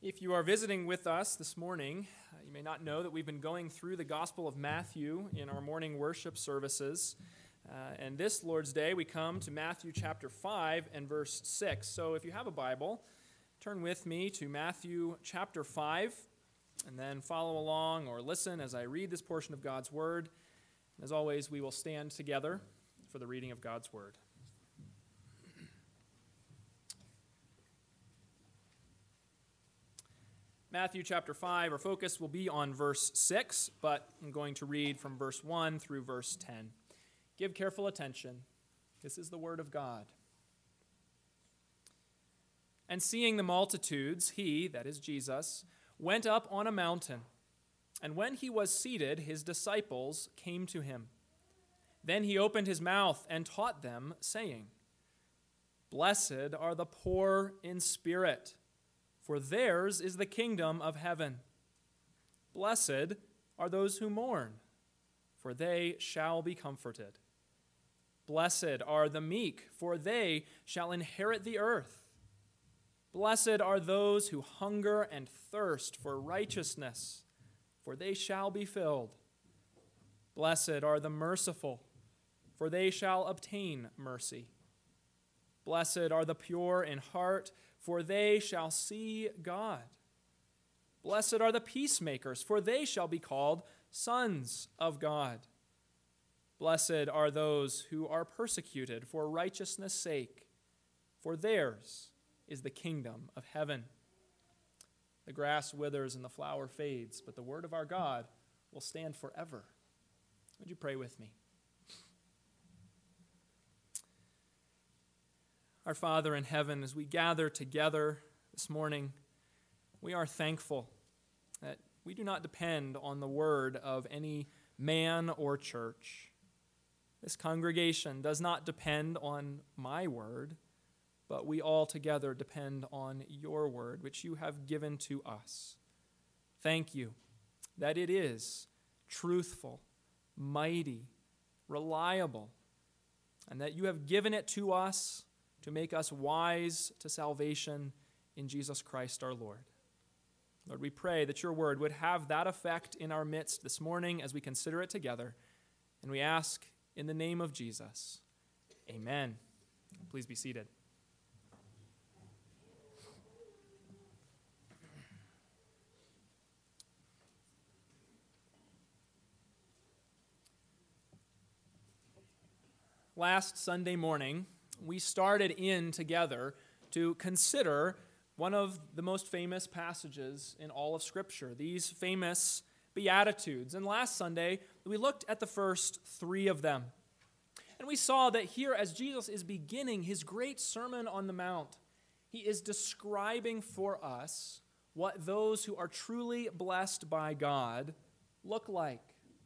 If you are visiting with us this morning, you may not know that we've been going through the Gospel of Matthew in our morning worship services. And this Lord's Day, we come to Matthew chapter 5 and verse 6. So if you have a Bible, turn with me to Matthew chapter 5, and then follow along or listen as I read this portion of God's Word. As always, we will stand together for the reading of God's Word. Matthew chapter 5, our focus will be on verse 6, but I'm going to read from verse 1 through verse 10. Give careful attention. This is the word of God. And seeing the multitudes, he, that is Jesus, went up on a mountain. And when he was seated, his disciples came to him. Then he opened his mouth and taught them, saying, Blessed are the poor in spirit, for theirs is the kingdom of heaven. Blessed are those who mourn, for they shall be comforted. Blessed are the meek, for they shall inherit the earth. Blessed are those who hunger and thirst for righteousness, for they shall be filled. Blessed are the merciful, for they shall obtain mercy. Blessed are the pure in heart, for they shall see God. Blessed are the peacemakers, for they shall be called sons of God. Blessed are those who are persecuted for righteousness' sake, for theirs is the kingdom of heaven. The grass withers and the flower fades, but the word of our God will stand forever. Would you pray with me? Our Father in heaven, as we gather together this morning, we are thankful that we do not depend on the word of any man or church. This congregation does not depend on my word, but we all together depend on your word, which you have given to us. Thank you that it is truthful, mighty, reliable, and that you have given it to us to make us wise to salvation in Jesus Christ our Lord. Lord, we pray that your word would have that effect in our midst this morning as we consider it together, and we ask in the name of Jesus, amen. Please be seated. Last Sunday morning, we started in together to consider one of the most famous passages in all of Scripture, these famous Beatitudes. And last Sunday, we looked at the first three of them. And we saw that here, as Jesus is beginning his great Sermon on the Mount, he is describing for us what those who are truly blessed by God look like.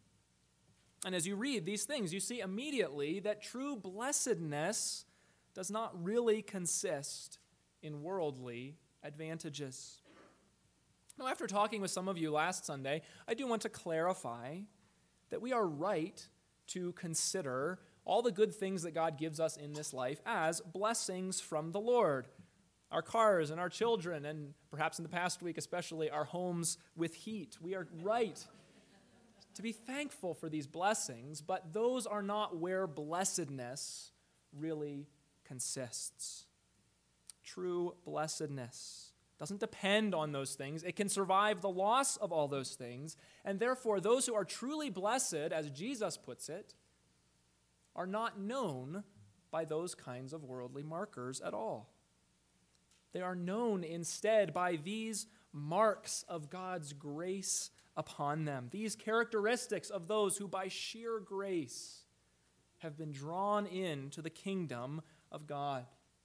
And as you read these things, you see immediately that true blessedness does not really consist in worldly advantages. Now, after talking with some of you last Sunday, I do want to clarify that we are right to consider all the good things that God gives us in this life as blessings from the Lord. Our cars and our children, and perhaps in the past week especially, our homes with heat. We are right to be thankful for these blessings, but those are not where blessedness really consists. True blessedness doesn't depend on those things. It can survive the loss of all those things, and therefore those who are truly blessed, as Jesus puts it, are not known by those kinds of worldly markers at all. They are known instead by these marks of God's grace upon them, these characteristics of those who by sheer grace have been drawn into the kingdom of God.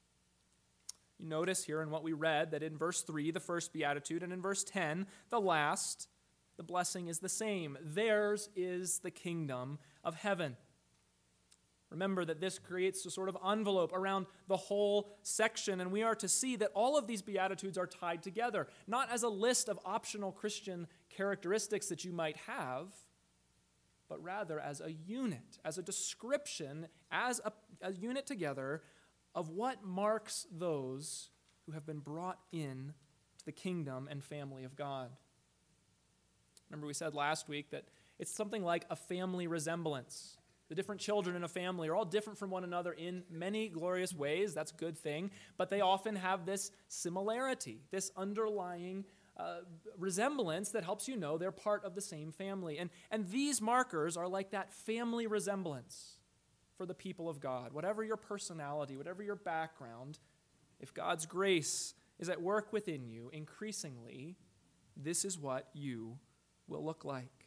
You notice here in what we read that in verse 3, the first beatitude, and in verse 10, the last, the blessing is the same. Theirs is the kingdom of heaven. Remember that this creates a sort of envelope around the whole section, and we are to see that all of these Beatitudes are tied together, not as a list of optional Christian characteristics that you might have, but rather as a unit, as a description, as a unit together of what marks those who have been brought in to the kingdom and family of God. Remember, we said last week that it's something like a family resemblance. The different children in a family are all different from one another in many glorious ways. That's a good thing. But they often have this similarity, this underlying resemblance that helps you know they're part of the same family. And these markers are like that family resemblance for the people of God. Whatever your personality, whatever your background, if God's grace is at work within you, increasingly, this is what you will look like.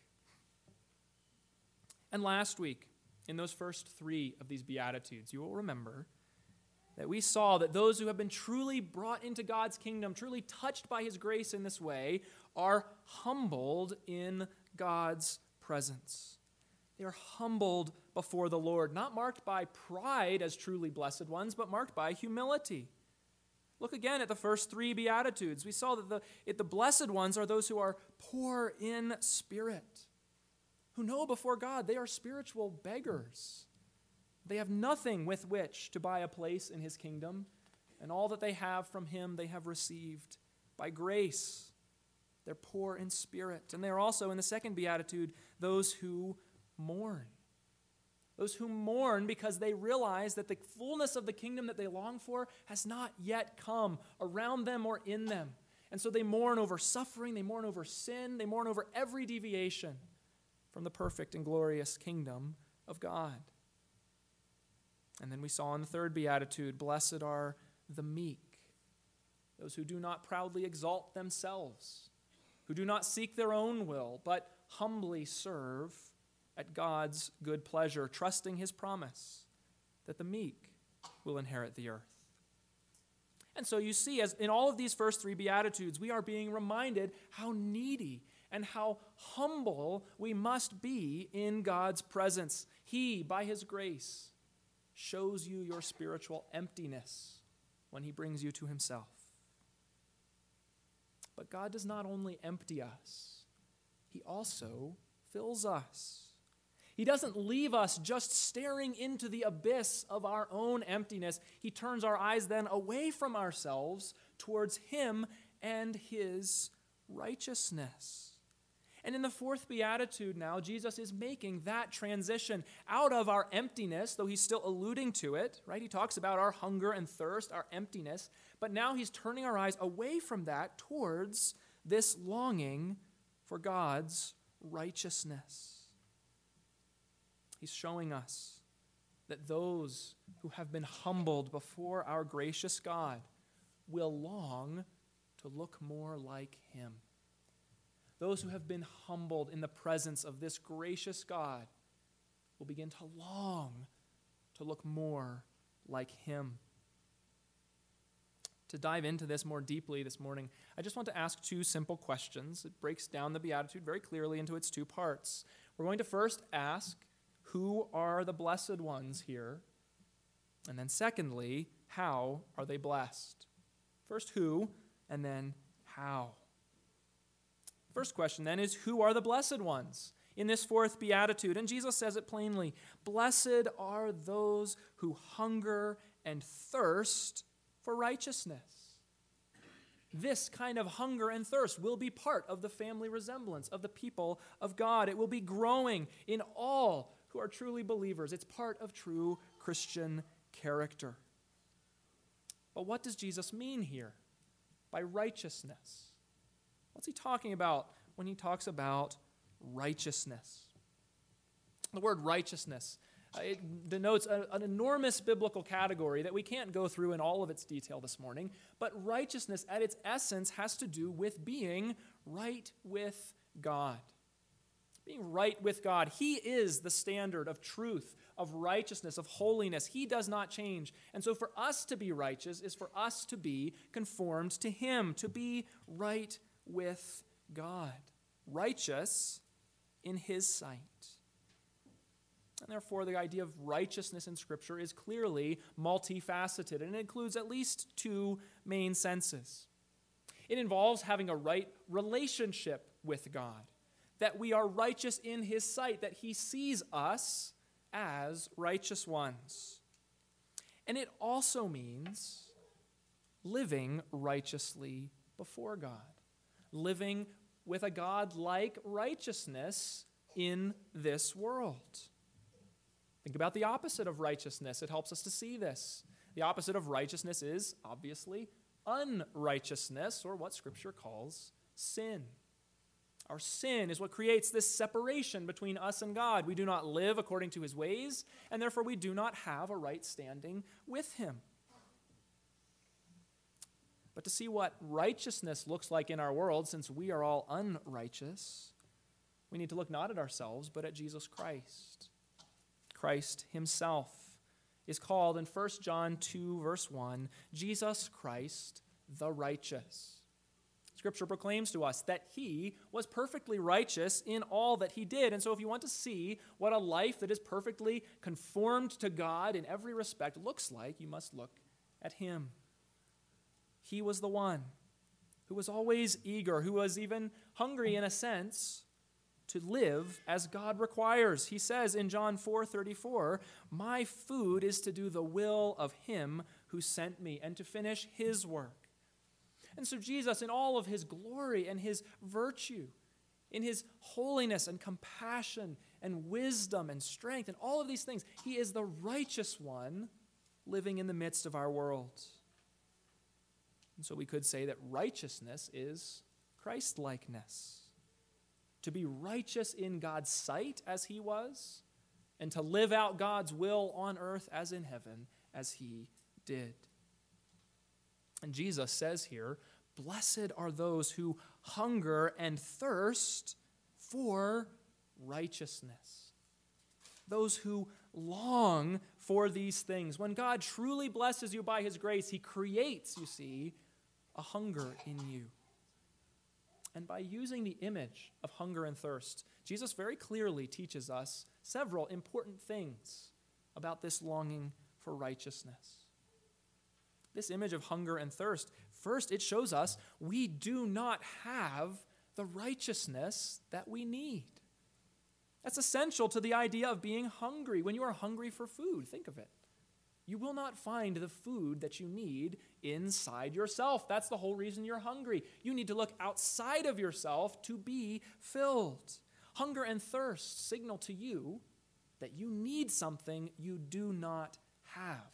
And last week, in those first 3 of these Beatitudes, you will remember that we saw that those who have been truly brought into God's kingdom, truly touched by his grace in this way, are humbled in God's presence. They are humbled before the Lord, not marked by pride as truly blessed ones, but marked by humility. Look again at the first 3 Beatitudes. We saw that the blessed ones are those who are poor in spirit, who know before God they are spiritual beggars. They have nothing with which to buy a place in his kingdom, and all that they have from him they have received by grace. They're poor in spirit. And they are also, in the second beatitude, those who mourn. Those who mourn because they realize that the fullness of the kingdom that they long for has not yet come around them or in them. And so they mourn over suffering, they mourn over sin, they mourn over every deviation from the perfect and glorious kingdom of God. And then we saw in the third beatitude, blessed are the meek, those who do not proudly exalt themselves, who do not seek their own will, but humbly serve at God's good pleasure, trusting his promise that the meek will inherit the earth. And so you see, as in all of these first 3 Beatitudes, we are being reminded how needy and how humble we must be in God's presence. He, by his grace, shows you your spiritual emptiness when he brings you to himself. But God does not only empty us, he also fills us. He doesn't leave us just staring into the abyss of our own emptiness. He turns our eyes then away from ourselves towards him and his righteousness. And in the fourth beatitude now, Jesus is making that transition out of our emptiness, though he's still alluding to it, right? He talks about our hunger and thirst, our emptiness, but now he's turning our eyes away from that towards this longing for God's righteousness. He's showing us that those who have been humbled before our gracious God will long to look more like him. Those who have been humbled in the presence of this gracious God will begin to long to look more like him. To dive into this more deeply this morning, I just want to ask 2 simple questions. It breaks down the Beatitude very clearly into its 2 parts. We're going to first ask, who are the blessed ones here? And then secondly, how are they blessed? First, who, and then how. First question then is, who are the blessed ones in this fourth beatitude? And Jesus says it plainly, blessed are those who hunger and thirst for righteousness. This kind of hunger and thirst will be part of the family resemblance of the people of God. It will be growing in all who are truly believers. It's part of true Christian character. But what does Jesus mean here by righteousness? What's he talking about when he talks about righteousness? The word righteousness, it denotes an enormous biblical category that we can't go through in all of its detail this morning, but righteousness at its essence has to do with being right with God. Being right with God. He is the standard of truth, of righteousness, of holiness. He does not change. And so for us to be righteous is for us to be conformed to him, to be right with God, righteous in his sight. And therefore, the idea of righteousness in Scripture is clearly multifaceted, and it includes at least 2 main senses. It involves having a right relationship with God, that we are righteous in his sight, that he sees us as righteous ones. And it also means living righteously before God, living with a God-like righteousness in this world. Think about the opposite of righteousness. It helps us to see this. The opposite of righteousness is, obviously, unrighteousness, or what Scripture calls sin. Our sin is what creates this separation between us and God. We do not live according to his ways, and therefore we do not have a right standing with him. But to see what righteousness looks like in our world, since we are all unrighteous, we need to look not at ourselves, but at Jesus Christ. Christ himself is called in 1 John 2, verse 1, Jesus Christ the righteous. Scripture proclaims to us that he was perfectly righteous in all that he did. And so if you want to see what a life that is perfectly conformed to God in every respect looks like, you must look at him. He was the one who was always eager, who was even hungry in a sense, to live as God requires. He says in John 4:34, "My food is to do the will of him who sent me and to finish his work." And so Jesus, in all of his glory and his virtue, in his holiness and compassion and wisdom and strength and all of these things, he is the righteous one living in the midst of our world. And so we could say that righteousness is Christ-likeness. To be righteous in God's sight as he was, and to live out God's will on earth as in heaven as he did. And Jesus says here, "Blessed are those who hunger and thirst for righteousness." Those who long for these things. When God truly blesses you by his grace, he creates, you see, a hunger in you. And by using the image of hunger and thirst, Jesus very clearly teaches us several important things about this longing for righteousness. This image of hunger and thirst, first, it shows us we do not have the righteousness that we need. That's essential to the idea of being hungry. When you are hungry for food, think of it. You will not find the food that you need inside yourself. That's the whole reason you're hungry. You need to look outside of yourself to be filled. Hunger and thirst signal to you that you need something you do not have.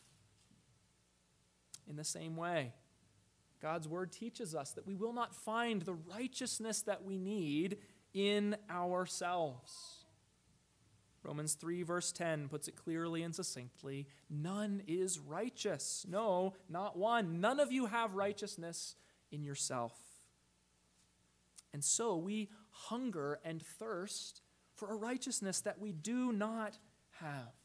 In the same way, God's word teaches us that we will not find the righteousness that we need in ourselves. Romans 3, verse 10 puts it clearly and succinctly, "None is righteous. No, not one. None of you have righteousness in yourself." And so we hunger and thirst for a righteousness that we do not have.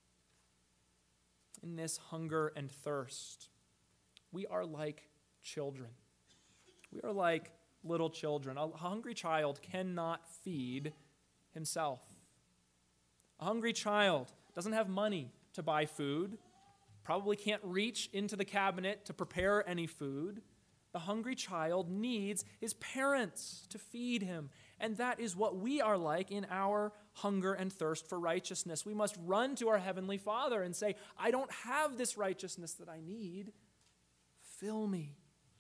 In this hunger and thirst, we are like children. We are like little children. A hungry child cannot feed himself. A hungry child doesn't have money to buy food, probably can't reach into the cabinet to prepare any food. The hungry child needs his parents to feed him. And that is what we are like in our hunger and thirst for righteousness. We must run to our Heavenly Father and say, "I don't have this righteousness that I need. Fill me."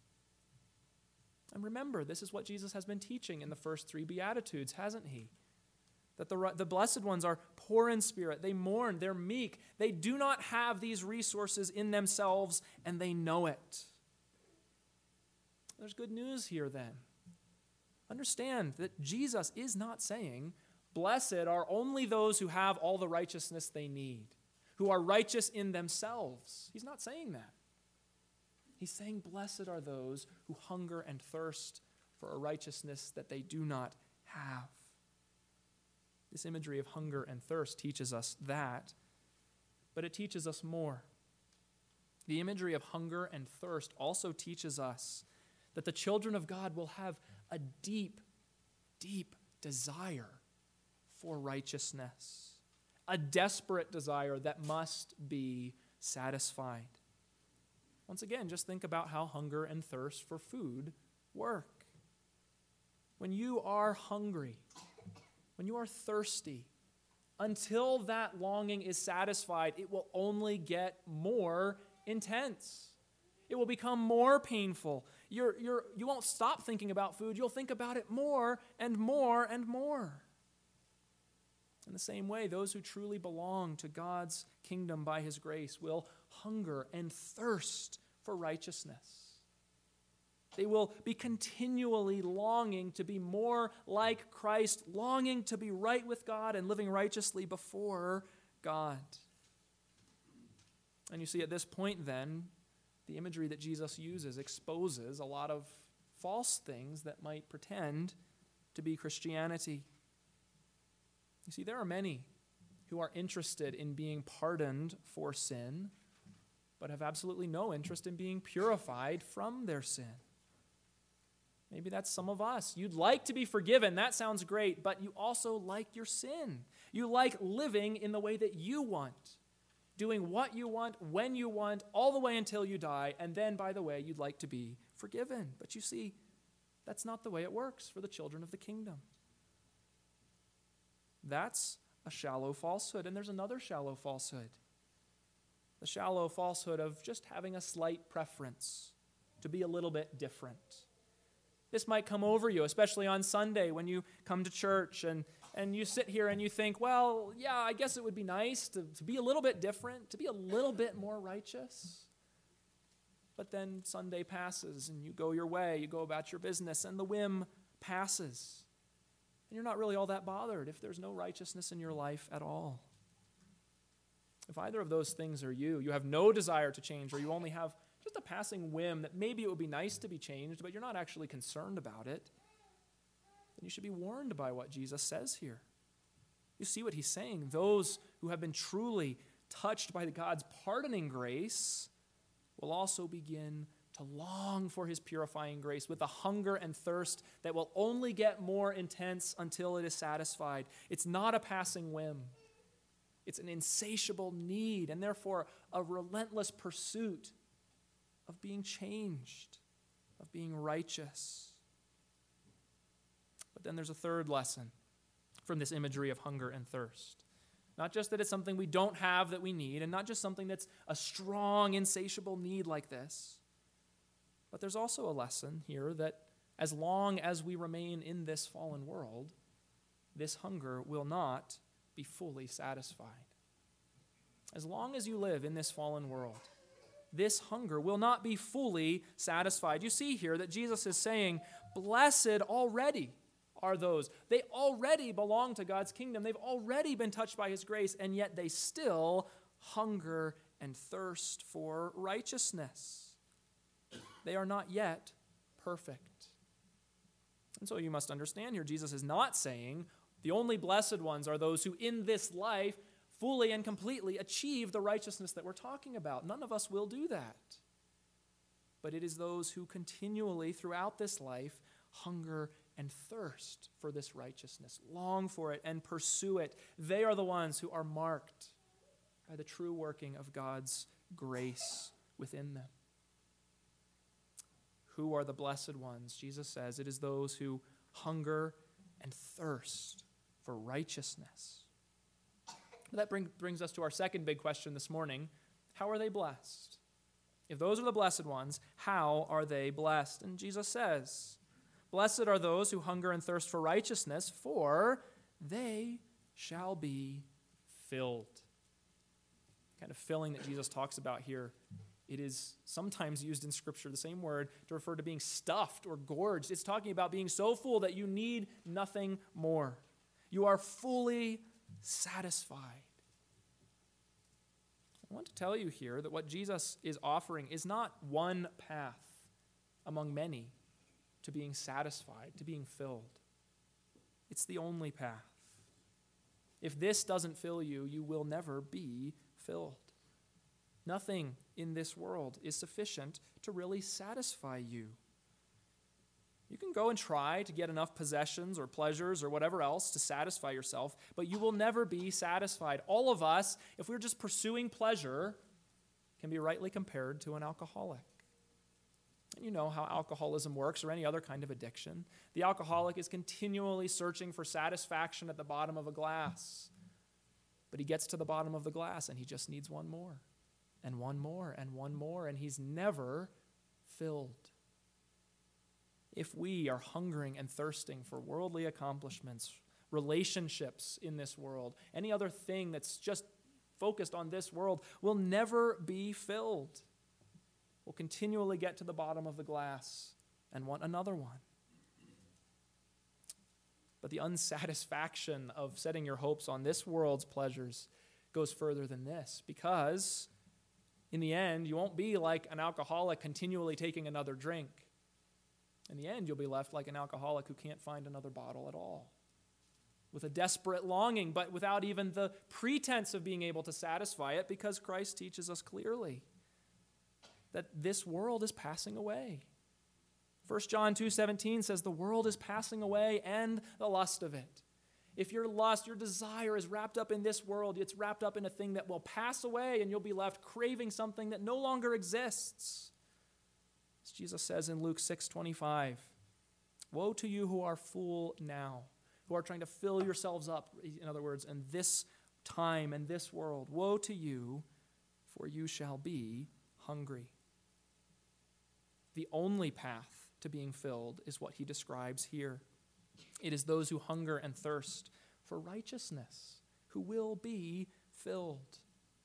And remember, this is what Jesus has been teaching in the first three Beatitudes, hasn't he? That the blessed ones are poor in spirit. They mourn. They're meek. They do not have these resources in themselves, and they know it. There's good news here then. Understand that Jesus is not saying, blessed are only those who have all the righteousness they need, who are righteous in themselves. He's not saying that. He's saying, blessed are those who hunger and thirst for a righteousness that they do not have. This imagery of hunger and thirst teaches us that, but it teaches us more. The imagery of hunger and thirst also teaches us that the children of God will have a deep, deep desire for righteousness, a desperate desire that must be satisfied. Once again, just think about how hunger and thirst for food work. When you are hungry, when you are thirsty, until that longing is satisfied, it will only get more intense. It will become more painful. You won't stop thinking about food. You'll think about it more and more and more. In the same way, those who truly belong to God's kingdom by his grace will hunger and thirst for righteousness. They will be continually longing to be more like Christ, longing to be right with God and living righteously before God. And you see, at this point then, the imagery that Jesus uses exposes a lot of false things that might pretend to be Christianity. You see, there are many who are interested in being pardoned for sin, but have absolutely no interest in being purified from their sin. Maybe that's some of us. You'd like to be forgiven. That sounds great, but you also like your sin. You like living in the way that you want, doing what you want, when you want, all the way until you die, and then, by the way, you'd like to be forgiven. But you see, that's not the way it works for the children of the kingdom. That's a shallow falsehood, and there's another shallow falsehood. The shallow falsehood of just having a slight preference to be a little bit different. This might come over you, especially on Sunday when you come to church and you sit here and you think, well, yeah, I guess it would be nice to be a little bit different, to be a little bit more righteous. But then Sunday passes and you go your way, you go about your business, and the whim passes. And you're not really all that bothered if there's no righteousness in your life at all. If either of those things are you have no desire to change, or you only have just a passing whim that maybe it would be nice to be changed, but you're not actually concerned about it, then you should be warned by what Jesus says here. You see what he's saying. Those who have been truly touched by God's pardoning grace will also begin to long for his purifying grace with a hunger and thirst that will only get more intense until it is satisfied. It's not a passing whim. It's an insatiable need, and therefore a relentless pursuit of being changed, of being righteous. But then there's a third lesson from this imagery of hunger and thirst. Not just that it's something we don't have that we need, and not just something that's a strong, insatiable need like this, but there's also a lesson here that as long as we remain in this fallen world, this hunger will not be fully satisfied. As long as you live in this fallen world, this hunger will not be fully satisfied. You see here that Jesus is saying, blessed already are those. They already belong to God's kingdom. They've already been touched by his grace, and yet they still hunger and thirst for righteousness. They are not yet perfect. And so you must understand here, Jesus is not saying the only blessed ones are those who in this life fully and completely achieve the righteousness that we're talking about. None of us will do that. But it is those who continually throughout this life hunger and thirst for this righteousness, long for it and pursue it. They are the ones who are marked by the true working of God's grace within them. Who are the blessed ones? Jesus says it is those who hunger and thirst for righteousness. That brings us to our second big question this morning. How are they blessed? If those are the blessed ones, how are they blessed? And Jesus says, blessed are those who hunger and thirst for righteousness, for they shall be filled. The kind of filling that Jesus talks about here, it is sometimes used in Scripture, the same word, to refer to being stuffed or gorged. It's talking about being so full that you need nothing more. You are fully satisfied. I want to tell you here that what Jesus is offering is not one path among many to being satisfied, to being filled. It's the only path. If this doesn't fill you, you will never be filled. Nothing in this world is sufficient to really satisfy you. You can go and try to get enough possessions or pleasures or whatever else to satisfy yourself, but you will never be satisfied. All of us, if we're just pursuing pleasure, can be rightly compared to an alcoholic. And you know how alcoholism works or any other kind of addiction. The alcoholic is continually searching for satisfaction at the bottom of a glass. But he gets to the bottom of the glass and he just needs one more, and one more, and one more, and he's never filled. If we are hungering and thirsting for worldly accomplishments, relationships in this world, any other thing that's just focused on this world, will never be filled. We'll continually get to the bottom of the glass and want another one. But the unsatisfaction of setting your hopes on this world's pleasures goes further than this, because in the end, you won't be like an alcoholic continually taking another drink. In the end, you'll be left like an alcoholic who can't find another bottle at all, with a desperate longing, but without even the pretense of being able to satisfy it, because Christ teaches us clearly that this world is passing away. 1 John 2:17 says the world is passing away and the lust of it. If your lust, your desire is wrapped up in this world, it's wrapped up in a thing that will pass away, and you'll be left craving something that no longer exists. As Jesus says in Luke 6:25, woe to you who are full now, who are trying to fill yourselves up, in other words, in this time and this world. Woe to you, for you shall be hungry. The only path to being filled is what he describes here. It is those who hunger and thirst for righteousness who will be filled.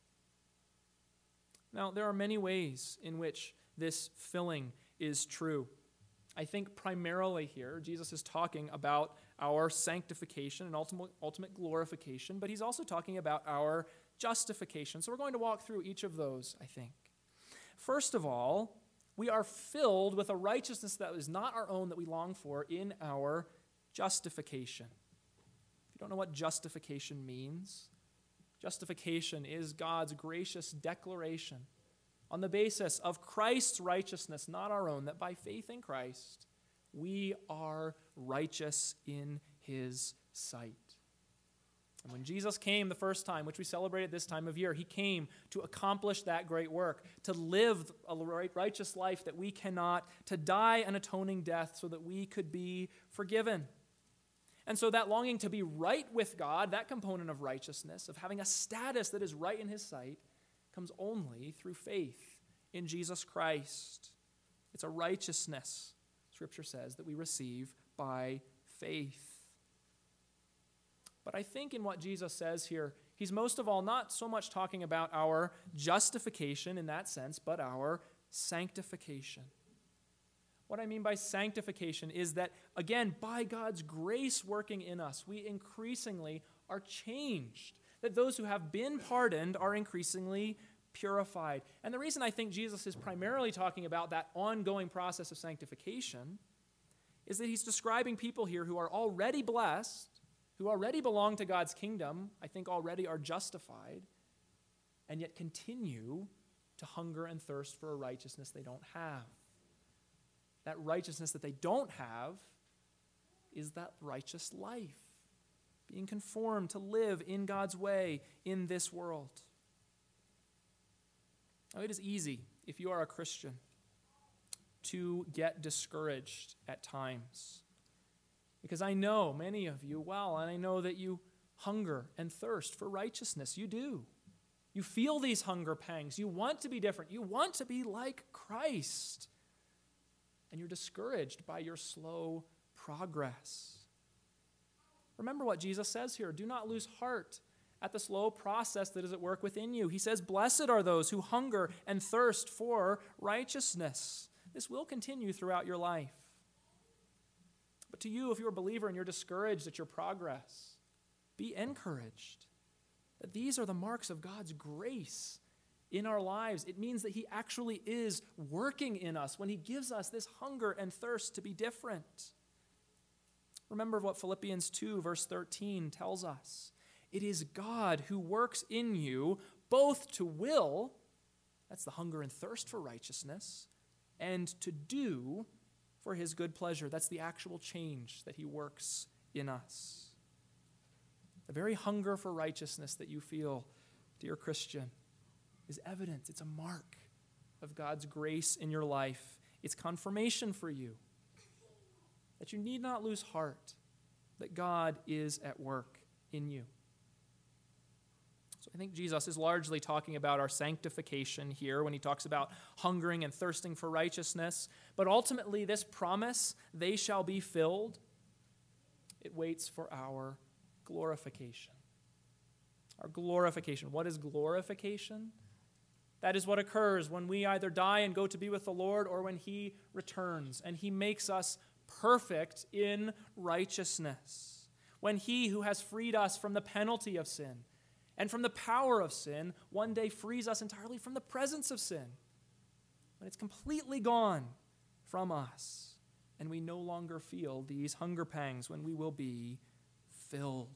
Now, there are many ways in which this filling is true. I think primarily here, Jesus is talking about our sanctification and ultimate glorification, but he's also talking about our justification. So we're going to walk through each of those, I think. First of all, we are filled with a righteousness that is not our own, that we long for in our justification. If you don't know what justification means, justification is God's gracious declaration on the basis of Christ's righteousness, not our own, that by faith in Christ, we are righteous in his sight. And when Jesus came the first time, which we celebrate at this time of year, he came to accomplish that great work, to live a righteous life that we cannot, to die an atoning death so that we could be forgiven. And so that longing to be right with God, that component of righteousness, of having a status that is right in his sight, comes only through faith in Jesus Christ. It's a righteousness, Scripture says, that we receive by faith. But I think in what Jesus says here, he's most of all not so much talking about our justification in that sense, but our sanctification. What I mean by sanctification is that, again, by God's grace working in us, we increasingly are changed. That those who have been pardoned are increasingly purified. And the reason I think Jesus is primarily talking about that ongoing process of sanctification is that he's describing people here who are already blessed, who already belong to God's kingdom, I think already are justified, and yet continue to hunger and thirst for a righteousness they don't have. That righteousness that they don't have is that righteous life, being conformed to live in God's way in this world. Now, it is easy, if you are a Christian, to get discouraged at times. Because I know many of you well, and I know that you hunger and thirst for righteousness. You do. You feel these hunger pangs. You want to be different. You want to be like Christ. And you're discouraged by your slow progress. Remember what Jesus says here. Do not lose heart at the slow process that is at work within you. He says, blessed are those who hunger and thirst for righteousness. This will continue throughout your life. But to you, if you're a believer and you're discouraged at your progress, be encouraged that these are the marks of God's grace in our lives. It means that he actually is working in us when he gives us this hunger and thirst to be different. Remember what Philippians 2 verse 13 tells us. It is God who works in you both to will, that's the hunger and thirst for righteousness, and to do for his good pleasure. That's the actual change that he works in us. The very hunger for righteousness that you feel, dear Christian, is evidence. It's a mark of God's grace in your life. It's confirmation for you that you need not lose heart, that God is at work in you. So I think Jesus is largely talking about our sanctification here when he talks about hungering and thirsting for righteousness. But ultimately, this promise, they shall be filled, it waits for our glorification. Our glorification. What is glorification? That is what occurs when we either die and go to be with the Lord or when he returns and he makes us perfect in righteousness. When he who has freed us from the penalty of sin and from the power of sin one day frees us entirely from the presence of sin. When it's completely gone from us and we no longer feel these hunger pangs, when we will be filled.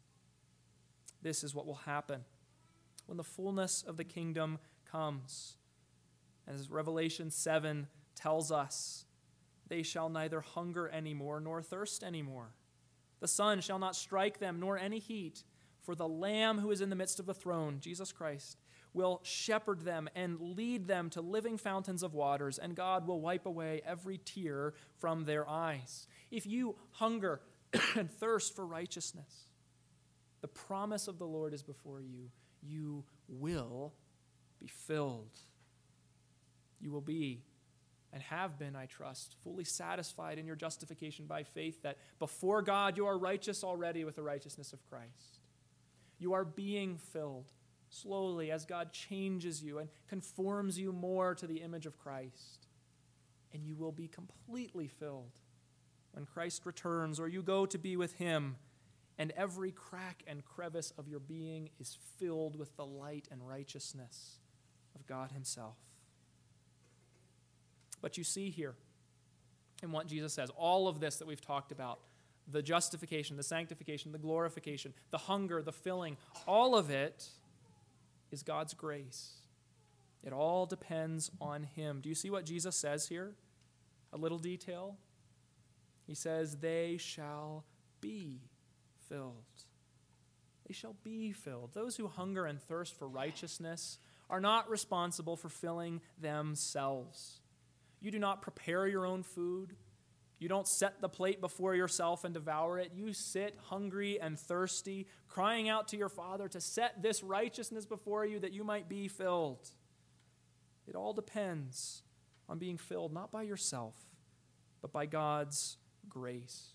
This is what will happen when the fullness of the kingdom comes. As Revelation 7 tells us, they shall neither hunger anymore nor thirst anymore. The sun shall not strike them nor any heat, for the Lamb who is in the midst of the throne, Jesus Christ, will shepherd them and lead them to living fountains of waters, and God will wipe away every tear from their eyes. If you hunger and thirst for righteousness, the promise of the Lord is before you. You will be filled. You will be and have been, I trust, fully satisfied in your justification by faith that before God you are righteous already with the righteousness of Christ. You are being filled slowly as God changes you and conforms you more to the image of Christ. And you will be completely filled when Christ returns or you go to be with him, and every crack and crevice of your being is filled with the light and righteousness of God himself. But you see here in what Jesus says, all of this that we've talked about, the justification, the sanctification, the glorification, the hunger, the filling, all of it is God's grace. It all depends on him. Do you see what Jesus says here? A little detail. He says, they shall be filled. They shall be filled. Those who hunger and thirst for righteousness are not responsible for filling themselves. You do not prepare your own food. You don't set the plate before yourself and devour it. You sit hungry and thirsty, crying out to your Father to set this righteousness before you that you might be filled. It all depends on being filled, not by yourself, but by God's grace.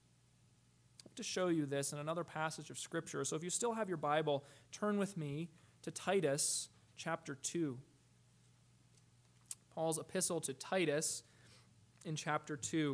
To show you this in another passage of Scripture. So if you still have your Bible, turn with me to Titus chapter 2. Paul's epistle to Titus in chapter 2.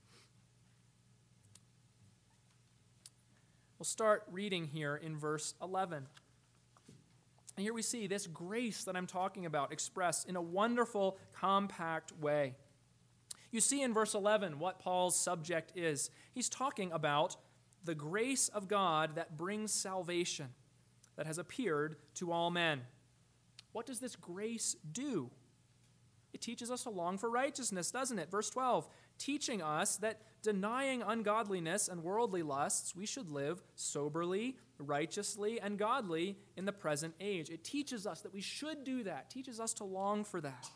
We'll start reading here in verse 11. And here we see this grace that I'm talking about expressed in a wonderful, compact way. You see in verse 11 what Paul's subject is. He's talking about the grace of God that brings salvation, that has appeared to all men. What does this grace do? It teaches us to long for righteousness, doesn't it? Verse 12, teaching us that denying ungodliness and worldly lusts, we should live soberly, righteously, and godly in the present age. It teaches us that we should do that. It teaches us to long for that.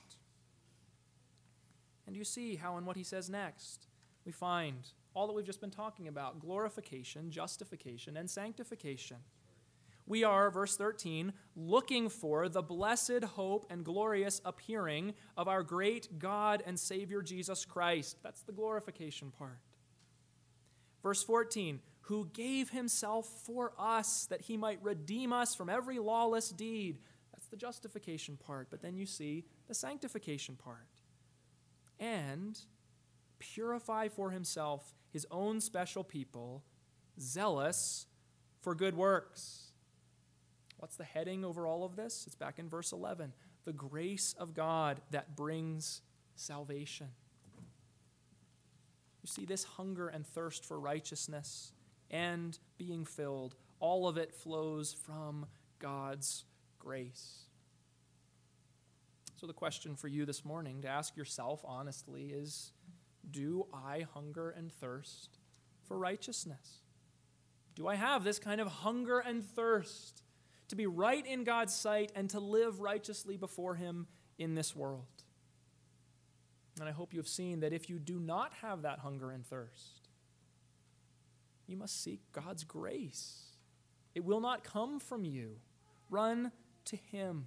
And you see how in what he says next, we find all that we've just been talking about: glorification, justification, and sanctification. We are, verse 13, looking for the blessed hope and glorious appearing of our great God and Savior Jesus Christ. That's the glorification part. Verse 14, who gave himself for us that he might redeem us from every lawless deed. That's the justification part. But then you see the sanctification part. And purify for himself his own special people, zealous for good works. What's the heading over all of this? It's back in verse 11. The grace of God that brings salvation. You see, this hunger and thirst for righteousness and being filled, all of it flows from God's grace. So the question for you this morning to ask yourself honestly is, do I hunger and thirst for righteousness? Do I have this kind of hunger and thirst to be right in God's sight and to live righteously before him in this world? And I hope you have seen that if you do not have that hunger and thirst, you must seek God's grace. It will not come from you. Run to him.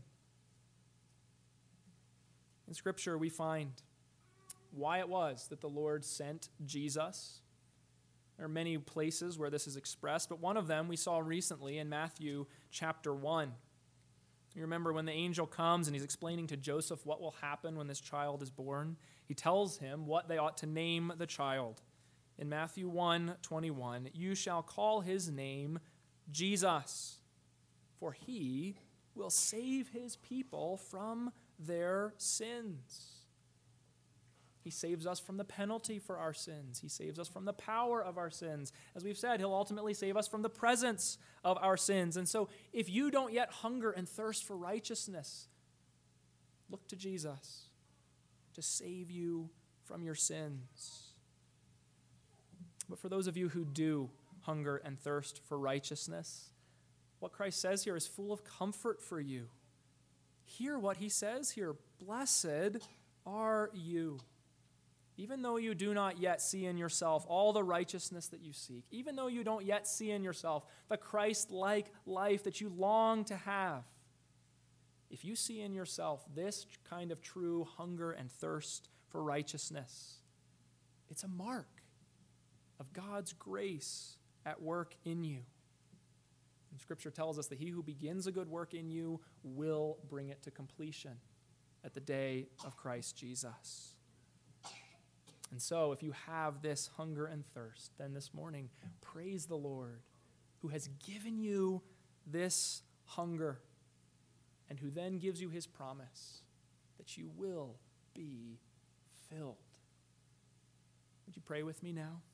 In Scripture, we find why it was that the Lord sent Jesus. There are many places where this is expressed, but one of them we saw recently in Matthew chapter 1. You remember when the angel comes and he's explaining to Joseph what will happen when this child is born? He tells him what they ought to name the child. In Matthew 1:21, you shall call his name Jesus, for he will save his people from their sins. He saves us from the penalty for our sins. He saves us from the power of our sins. As we've said, he'll ultimately save us from the presence of our sins. And so if you don't yet hunger and thirst for righteousness, look to Jesus to save you from your sins. But for those of you who do hunger and thirst for righteousness, what Christ says here is full of comfort for you. Hear what he says here. Blessed are you. Even though you do not yet see in yourself all the righteousness that you seek, even though you don't yet see in yourself the Christ-like life that you long to have, if you see in yourself this kind of true hunger and thirst for righteousness, it's a mark of God's grace at work in you. And Scripture tells us that he who begins a good work in you will bring it to completion at the day of Christ Jesus. And so if you have this hunger and thirst, then this morning, praise the Lord who has given you this hunger and who then gives you his promise that you will be filled. Would you pray with me now?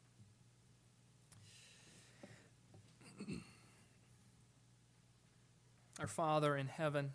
Our Father in heaven,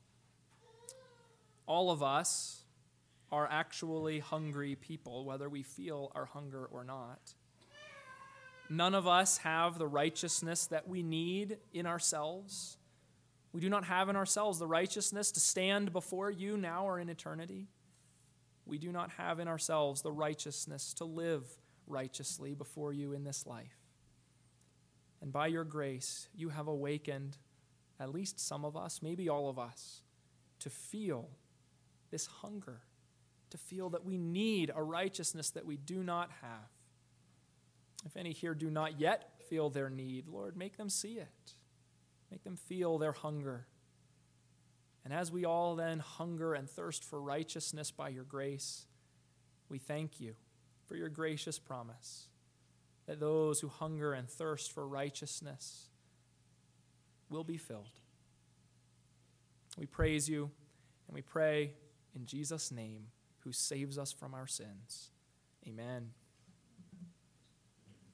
all of us are actually hungry people, whether we feel our hunger or not. None of us have the righteousness that we need in ourselves. We do not have in ourselves the righteousness to stand before you now or in eternity. We do not have in ourselves the righteousness to live righteously before you in this life. And by your grace, you have awakened at least some of us, maybe all of us, to feel this hunger, to feel that we need a righteousness that we do not have. If any here do not yet feel their need, Lord, make them see it. Make them feel their hunger. And as we all then hunger and thirst for righteousness by your grace, we thank you for your gracious promise that those who hunger and thirst for righteousness will be filled. We praise you and we pray in Jesus' name, who saves us from our sins. Amen.